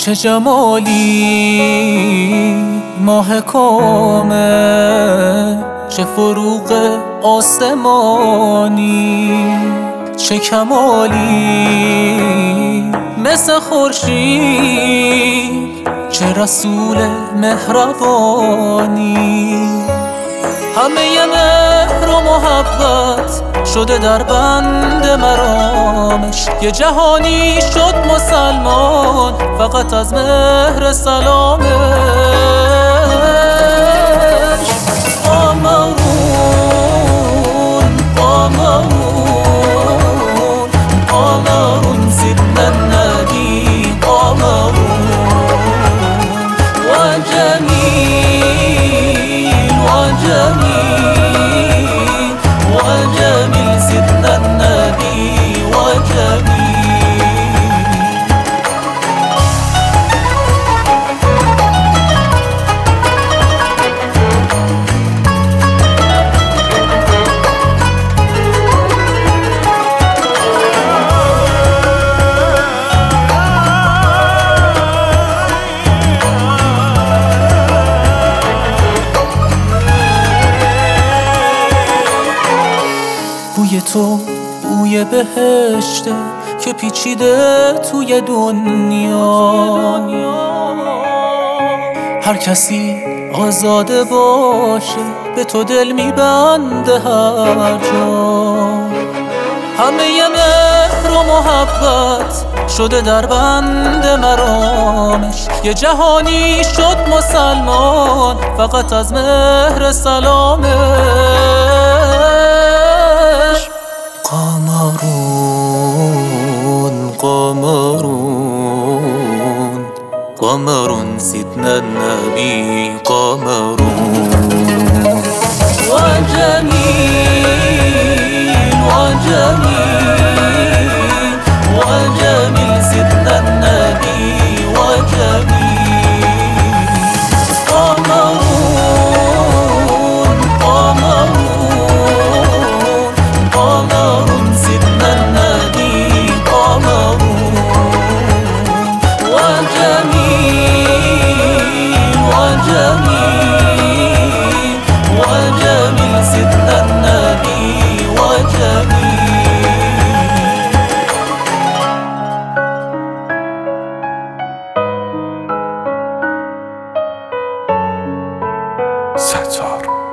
چه جمالی ماه کامل، چه فروغ آسمانی، چه کمالی مثل خورشید، چه رسول مهربانی. همه مهر و محبت شده در بند مرامش، یه جهانی شد مسلمان فقط از مهر سلامش. قمرون قمرون قمرون سيدنا النبي قمرون، وجميل وجميل وجميل سيدنا النبي وجميل. بوی تو بوی بهشته که پیچیده توی دنیا، هر کسی آزاده باشه به تو دل میبنده هر جا. همه مهر و محبت شده در بند مرامش، یه جهانی شد مسلمان فقط از مهر سلامش. قمرون قمرون قمرون سيدنا النبي قمرون، وجميل وجميل وجميل سيدنا النبي وجميل. قمرون قمرون قمرون سيدنا النبي قمرون، وجميل وجميل وجميل سيدنا النبي وجميل. ستار